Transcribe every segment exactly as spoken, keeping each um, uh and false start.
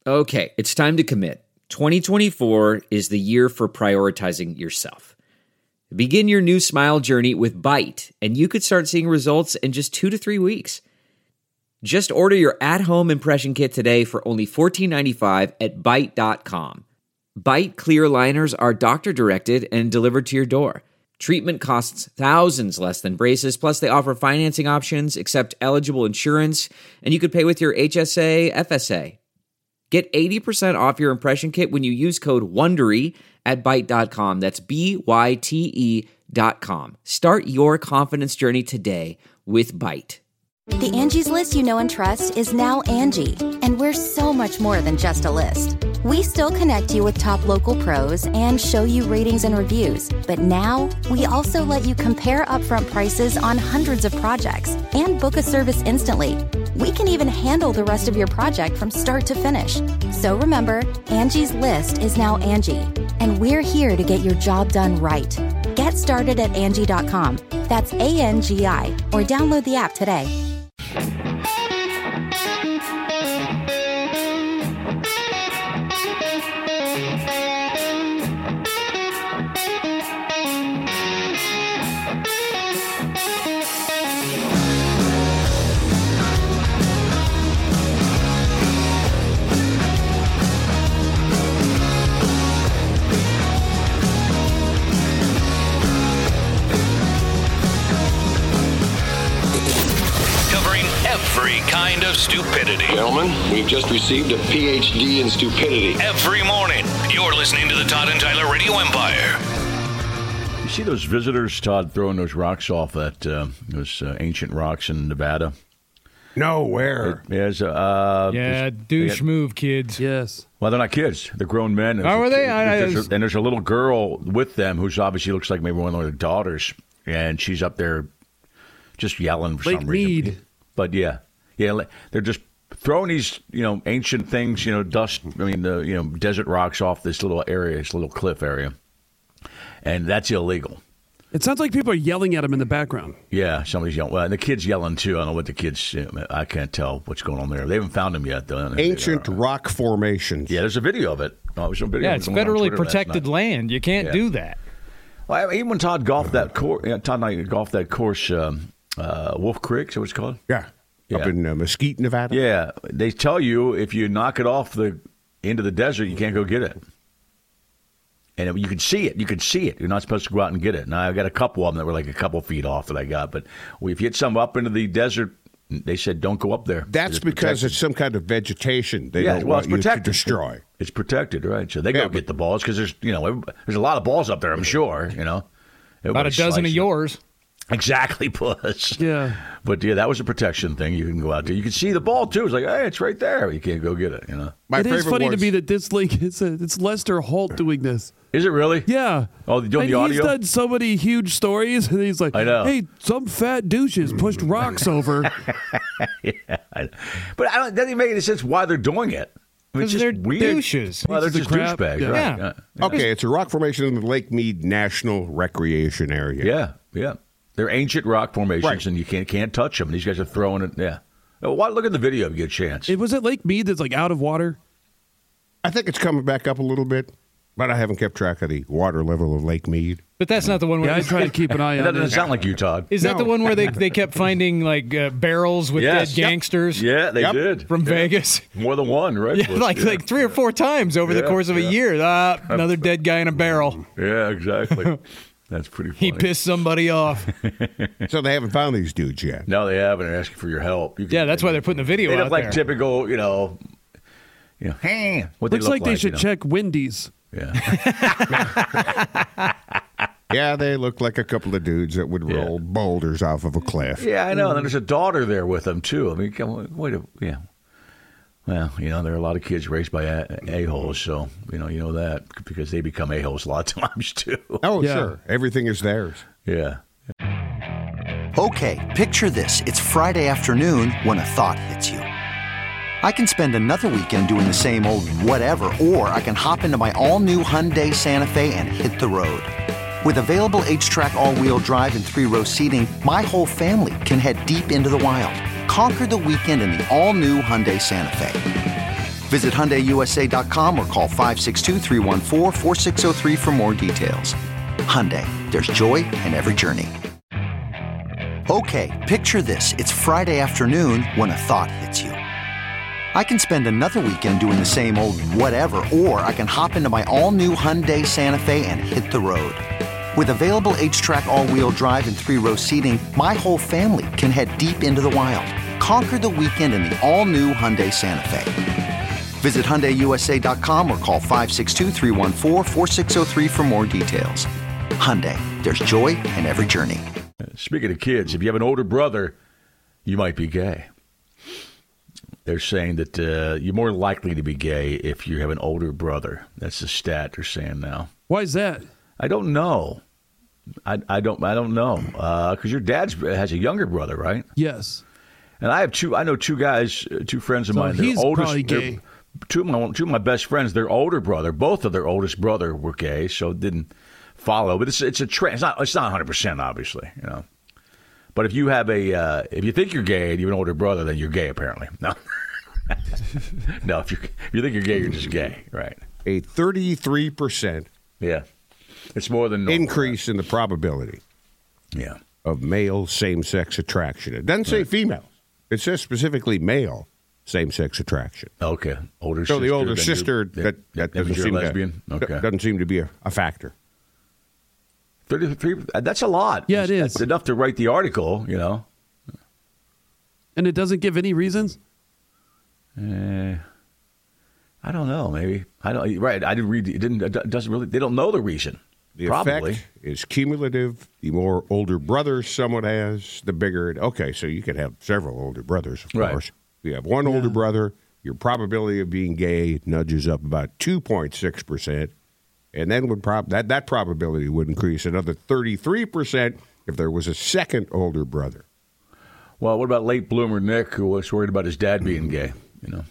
Okay, it's time to commit. twenty twenty-four is the year for prioritizing yourself. Begin your new smile journey with Byte, and you could start seeing results in just two to three weeks. Just order your at-home impression kit today for only fourteen ninety-five at byte dot com. Byte clear aligners are doctor-directed and delivered to your door. Treatment costs thousands less than braces, plus they offer financing options, accept eligible insurance, and you could pay with your H S A, F S A. Get eighty percent off your impression kit when you use code WONDERY at byte dot com. That's B Y T E dot com. Start your confidence journey today with Byte. The Angie's List you know and trust is now Angie, and we're so much more than just a list. We still connect you with top local pros and show you ratings and reviews, but now we also let you compare upfront prices on hundreds of projects and book a service instantly. We can even handle the rest of your project from start to finish. So remember, Angie's List is now Angie, and we're here to get your job done right. Get started at Angie dot com. That's A N G I, or download the app today. Every kind of stupidity. Gentlemen, we've just received a P H D in stupidity. Every morning, you're listening to the Todd and Tyler Radio Empire. You see those visitors, Todd, throwing those rocks off that uh, those uh, ancient rocks in Nevada? No, where? There's uh, yeah, douche move, kids. Yes. Well, they're not kids. They're grown men. How are they? I, there's a, and there's a little girl with them who's obviously looks like maybe one of their daughters, and she's up there just yelling for Lake some reason. Mead. But yeah, yeah, they're just throwing these, you know, ancient things, you know, dust. I mean, the you know, desert rocks off this little area, this little cliff area, and that's illegal. It sounds like people are yelling at him in the background. Yeah, somebody's yelling. Well, and the kid's yelling too. I don't know what the kids. I can't tell what's going on there. They haven't found him yet, though. Ancient rock formations. Yeah, there's a video of it. Oh, there's some video. Yeah, it's federally protected land. You can't yeah. do that. Well, even when Todd golfed that course, yeah, Todd and I golfed that course, um, uh, Wolf Creek. Is that what it's called? Yeah. Up yeah. in uh, Mesquite, Nevada? Yeah. They tell you if you knock it off the into the desert, you can't go get it. And you can see it. You can see it. You're not supposed to go out and get it. Now, I got a couple of them that were like a couple feet off that I got. But if you hit some up into the desert, they said don't go up there. That's it's because protected. it's some kind of vegetation they yeah, don't well, want it's you protected. to destroy. It's protected, right? So they yeah, go get the balls because there's, you know, there's a lot of balls up there, I'm sure, you know. About a dozen of yours. It. Exactly, Puss. Yeah. But, yeah, that was a protection thing. You can go out there. You can see the ball, too. It's like, hey, it's right there. You can't go get it, you know. My it is funny was... to me that this link, it's, a, it's Lester Holt doing this. Is it really? Yeah. Oh, they're doing and the audio? He's done so many huge stories, and he's like, I know. hey, some fat douches pushed rocks over. yeah. But I don't, it doesn't even make any sense why they're doing it. I mean, it's just they're weird. douches. Well, they're just crap. douchebags, Yeah. right? Yeah. Yeah. yeah. Okay, it's a rock formation in the Lake Mead National Recreation Area. Yeah, yeah. They're ancient rock formations, Right. and you can't can't touch them. And these guys are throwing it. Yeah. Oh, why, look at the video if you get a chance. It was at Lake Mead that's like out of water. I think it's coming back up a little bit, but I haven't kept track of the water level of Lake Mead. But that's not the one where... Yeah, I try to keep an eye That on doesn't it. sound like you, Todd. Is that No. the one where they, they kept finding like uh, barrels with Yes. dead gangsters Yeah, they Yep. did. from Yeah. Vegas? More than one, right? Yeah, like like three or four times over the Yeah, course of a yeah. year. Uh, another dead guy in a barrel. Yeah, exactly. That's pretty funny. He pissed somebody off. So they haven't found these dudes yet. No, they haven't. They're asking for your help. You can- Yeah, that's why they're putting the video They out look like there. typical, you know, you know, hey, what Looks they look like they should you know? check Wendy's. Yeah. Yeah, they look like a couple of dudes that would Yeah. roll boulders off of a cliff. Yeah, I know. And there's a daughter there with them, too. I mean, come on, wait a, yeah. Well, you know, there are a lot of kids raised by a- a-holes, so, you know, you know that because they become a-holes a lot of times, too. Oh, Yeah. sure. Everything is theirs. Yeah. Okay, picture this. It's Friday afternoon when a thought hits you. I can spend another weekend doing the same old whatever, or I can hop into my all-new Hyundai Santa Fe and hit the road. With available H-Track all-wheel drive and three-row seating, my whole family can head deep into the wild. Conquer the weekend in the all-new Hyundai Santa Fe. Visit Hyundai U S A dot com or call five six two, three one four, four six zero three for more details. Hyundai, there's joy in every journey. Okay, picture this. It's Friday afternoon when a thought hits you. I can spend another weekend doing the same old whatever, or I can hop into my all-new Hyundai Santa Fe and hit the road. With available H-Track all-wheel drive and three-row seating, my whole family can head deep into the wild. Conquer the weekend in the all-new Hyundai Santa Fe. Visit Hyundai U S A dot com or call five six two, three one four, four six zero three for more details. Hyundai, there's joy in every journey. Speaking of kids, if you have an older brother, you might be gay. They're saying that uh, you're more likely to be gay if you have an older brother. That's the stat they're saying now. Why is that? I don't know. I, I don't. I don't know because uh, your dad has a younger brother, right? Yes. And I have two. I know two guys, uh, two friends of So mine. They're he's oldest, probably they're- gay. Two of my two of my best friends. Their older brother, both of their oldest brother were gay, so it didn't follow. But it's it's a trend. It's not. It's not one hundred percent, obviously. You know. But if you have a, uh, if you think you're gay and you have an older brother, then you're gay. Apparently, no. no, if you if you think you're gay, you're just gay, right? A thirty-three percent Yeah, it's more than normal. increase in the probability Yeah, of male same-sex attraction. It doesn't say female. It says specifically male same-sex attraction. okay. Older. So sister, the older then sister, you're- that, then- that then doesn't you're seem a lesbian. To, Okay, doesn't seem to be a, a factor. thirty-three. That's a lot. Yeah, it That's is. enough to write the article. You know. And it doesn't give any reasons? Uh, I don't know. Maybe I don't. Right. I didn't read. It didn't. It doesn't really. They don't know the reason. The Probably. effect is cumulative. The more older brothers someone has, the bigger it. Okay, so you could have several older brothers, of Right. course. If you have one older brother, your probability of being gay nudges up about two point six percent. And then would prob- that, that probability would increase another thirty-three percent if there was a second older brother. Well, what about late bloomer Nick, who was worried about his dad being gay? You know.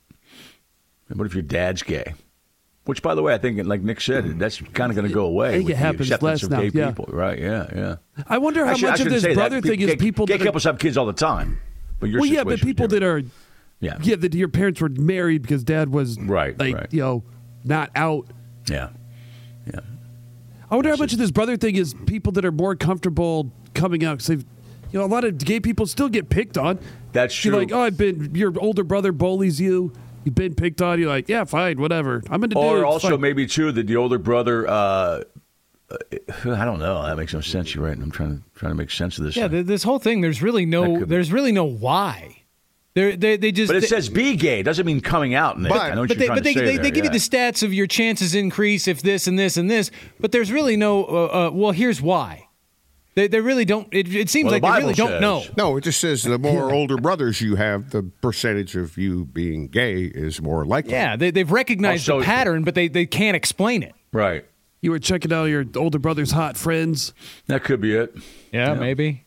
And what if your dad's gay? Which, by the way, I think, like Nick said, that's kind of going to go away. I think with it the happens acceptance less of now, gay yeah. people, right? Yeah, yeah. I wonder how Actually, I much of shouldn't this say that. brother thing is gay, people gay that are, couples have kids all the time. But your well, yeah, but situation's people that different. are, yeah, yeah, that your parents were married because dad was Right, like, right. you know, not out. yeah, yeah. I wonder how much of this brother thing is people that are more comfortable coming out because they've, you know, a lot of gay people still get picked on. That's You're true. like, oh, I've been, your older brother bullies you. You've been picked on. You're like, yeah, fine, whatever. I'm into Or dudes, also fine. maybe too that the older brother. Uh, uh, I don't know. That makes no sense. You're right. I'm trying to trying to make sense of this. Yeah, thing. th- this whole thing. There's really That no. could be. There's really no why. They they they just. but it they- says be gay. Doesn't mean coming out. Nick. But- I know what But you're they, trying but they, to say they, there, they give yeah. you the stats of your chances increase if this and this and this. But there's really no. Uh, uh, well, here's why. They they really don't. It, it seems Well, like the they really Bible don't know. says- No, it just says the more older brothers you have, the percentage of you being gay is more likely. Yeah, they, they've recognized Also- the pattern, but they, they can't explain it. Right. You were checking out your older brother's hot friends. That could be it. Yeah, maybe.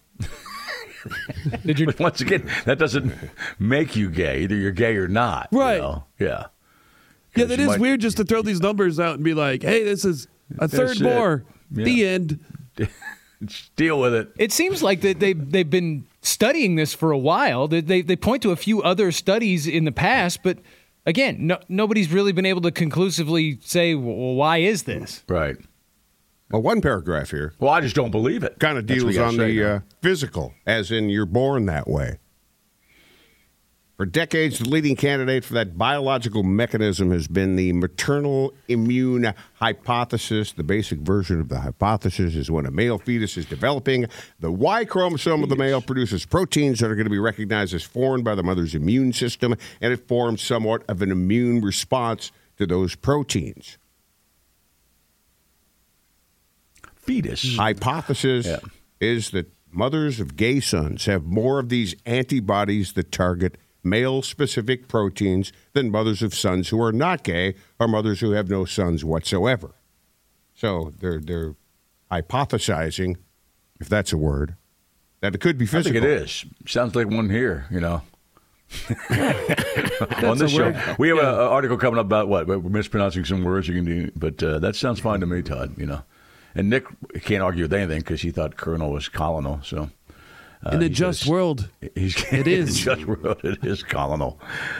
Did you? But once again, that doesn't make you gay. Either you're gay or not. you Right. know? Yeah. Yeah, that you is might- weird just to throw these numbers out and be like, hey, this is a third That's it. more. Yeah. The end. Just deal with it. It seems like that they they've been studying this for a while. They they, they point to a few other studies in the past, but again, no, nobody's really been able to conclusively say, well, why is this? Right. Well, one paragraph here Well, I just don't believe it. kind of That's what deals you gotta on say the now. uh, physical, as in you're born that way. For decades, the leading candidate for that biological mechanism has been the maternal immune hypothesis. The basic version of the hypothesis is when a male fetus is developing, the Y chromosome of the male produces proteins that are going to be recognized as foreign by the mother's immune system, and it forms somewhat of an immune response to those proteins. Fetus. Hypothesis Yeah. is that mothers of gay sons have more of these antibodies that target male-specific proteins than mothers of sons who are not gay or mothers who have no sons whatsoever. So they're they're hypothesizing, if that's a word, that it could be I think physical. it is. Sounds like one here, you know. On this show, we have an article coming up about what we're mispronouncing some words you can do, but uh, that sounds fine to me, Todd. You know, and Nick can't argue with anything because he thought colonel was colonel. So uh, In a he just says- world, he's it is. in a just world. It is colonel.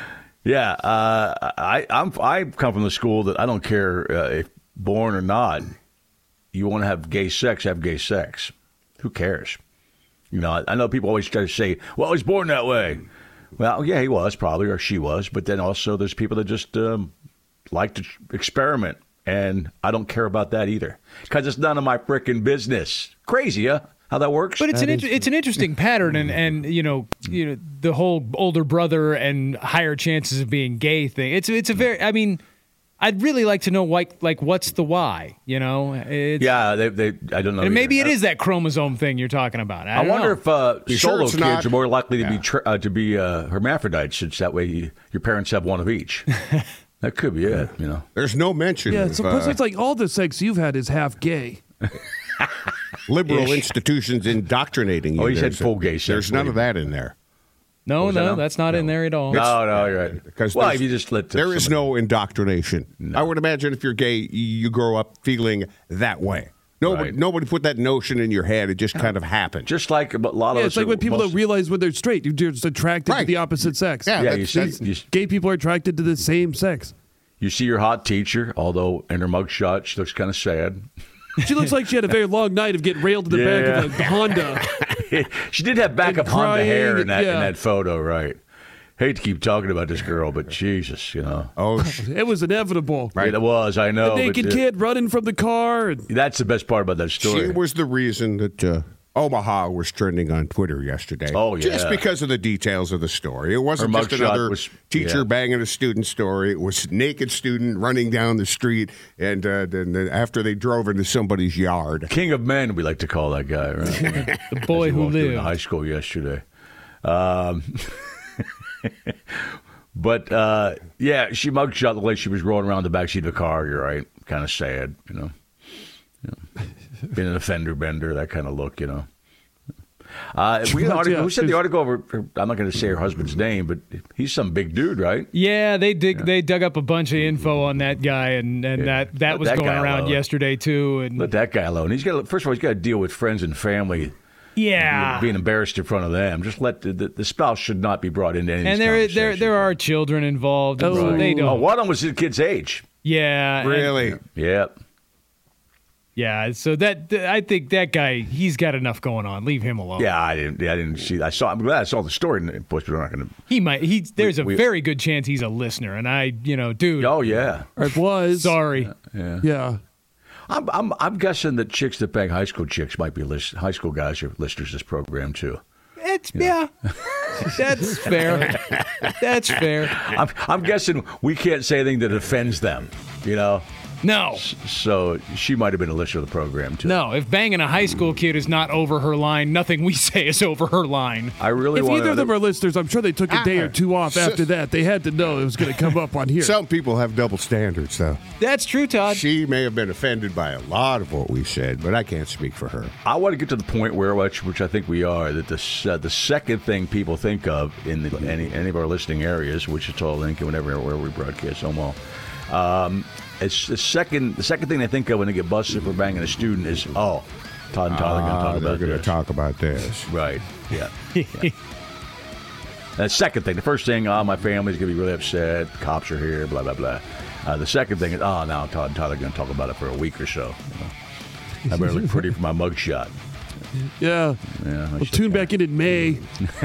Yeah, uh, I I'm I come from the school that I don't care uh, if born or not. You want to have gay sex, have gay sex. Who cares? You know, I, I know people always try to say, "Well, he's born that way." Well, yeah, he was probably, or she was. But then also, there's people that just um, like to experiment, and I don't care about that either because it's none of my frickin' business. Crazy, huh? How that works? But it's an inter- it's an interesting pattern, and, and you know you know the whole older brother and higher chances of being gay thing. It's it's a very I mean, I'd really like to know like like what's the why? You know? It's, yeah, they, they I don't know. And maybe either. it is that chromosome thing you're talking about. I, I wonder know. if uh, You solo sure it's kids not? are more likely to Yeah. be tra- uh, to be uh, hermaphrodites, since that way you, your parents have one of each. That could be it. You know, There's no mention Yeah, of so uh, it's like all the sex you've had is half gay. liberal institutions indoctrinating you. Oh, he said There's- full gay sex, There's none what of that in there. No, was that no, now? that's not in there at all. no, no, you're right. Because Well, there's- if you just let the, There is somebody- no indoctrination. I would imagine if you're gay, you grow up feeling that way. Nobody, Right. nobody put that notion in your head. It just kind of happened. just like a lot of Yeah, us it's like are when people most- don't realize when they're straight. You're just attracted to Right. the opposite sex. Yeah, Yeah, that's- you see, that's- you, Gay people are attracted to the same sex. you see your hot teacher, although in her mugshot she looks kind of sad. She looks like she had a very long night of getting railed in the back of a Honda. She did have backup And Honda hair crying, in that in yeah. that photo, right? Hate to keep talking about this girl, but Jesus, you know, Oh, sh- It was inevitable. it was. I know. A naked but, uh, kid running from the car. And That's the best part about that story. she was the reason that uh, Omaha was trending on Twitter yesterday. Oh, Just yeah. because of the details of the story. It wasn't Her just mugshot another was- teacher yeah. banging a student story. It was naked student running down the street, and uh, then then after they drove into somebody's yard. King of Men, we like to call that guy, right? The boy As he who walked into lived. high school yesterday. Um, but uh, yeah, she mugshot the way she was rolling around the backseat of the car. You're right, kind of sad, you know. You know. Being an offender bender, that kind of look, you know. Uh, we had an article, Yeah, who said the she's- article over? I'm not going to say her husband's name, but he's some big dude, right? Yeah, they dig. They dug up a bunch of info on that guy, and, and Yeah. that that Let was that going guy around alone. yesterday too. And Let that guy alone. He's got. First of all, he's got to deal with friends and family. yeah, Being embarrassed in front of them. Just let the, the, the spouse should not be brought into any. of and these there there conversations. there are children involved, and so Oh. they don't. Oh, one of them was his kid's age. Yeah, and- Really? Yep. yeah. So that th- I think that guy, he's got enough going on. Leave him alone. Yeah, I didn't. I didn't see. I saw. I'm glad I saw the story. And of course, we're not going to. He might. He there's a we- very good chance he's a listener, and I, you know, dude. Oh yeah. or it was. Sorry. Yeah. Yeah. I'm. I'm. I'm guessing that chicks that bang high school chicks might be list, high school guys are listeners to this program too. It's yeah. That's fair. That's fair. I'm. I'm guessing we can't say anything that offends them. You know. No. So she might have been a listener of the program too. No, if banging a high school kid is not over her line, nothing we say is over her line. I really If want either of them to. are listeners, I'm sure they took a day or two off Ah. after that. They had to know it was going to come up on here. Some people have double standards, though. That's true, Todd. She may have been offended by a lot of what we said, but I can't speak for her. I want to get to the point where, which, which I think we are, that the uh, the second thing people think of in the, any any of our listening areas, Wichita, Lincoln, whenever where we broadcast, Omaha, um, it's the second the second thing they think of when they get busted for banging a student is, oh, Todd and Tyler are going to Ah, talk they're about going to this. talk about this. Right. Yeah. yeah. The second thing, the first thing, oh, my family's going to be really upset. The cops are here. Blah blah blah. Uh, the second thing is, oh, now Todd and Tyler are going to talk about it for a week or so. You know? I better look pretty for my mugshot. yeah. Yeah, I We'll should- tune back in in May.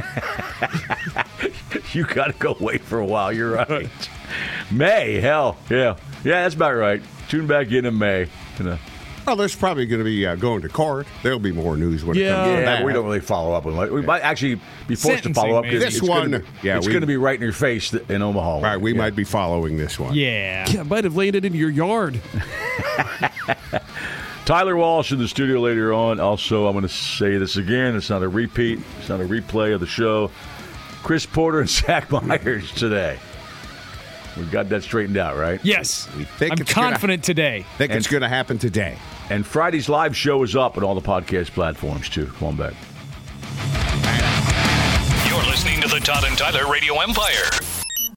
You got to go wait for a while. You're right. May, hell, yeah, yeah, that's about right. Tune back in in May. You know. Well, there's probably going to be uh, going to court. There'll be more news when Yeah. it comes to Yeah, that. but we don't really follow up on it. We might actually be forced to follow up. Sentencing, 'cause maybe. it's This gonna one, be- yeah, it's we- going to be right in your face in Omaha. Right, we Yeah. might be following this one. Yeah. Yeah, might have laid it in your yard. Tyler Walsh in the studio later on. Also, I'm going to say this again. It's not a repeat. It's not a replay of the show. Chris Porter and Zach Myers today. We got that straightened out, right? Yes. We think I'm it's gonna- confident today. I think it's going to happen today. And Friday's live show is up on all the podcast platforms, too. Come on back. You're listening to the Todd and Tyler Radio Empire.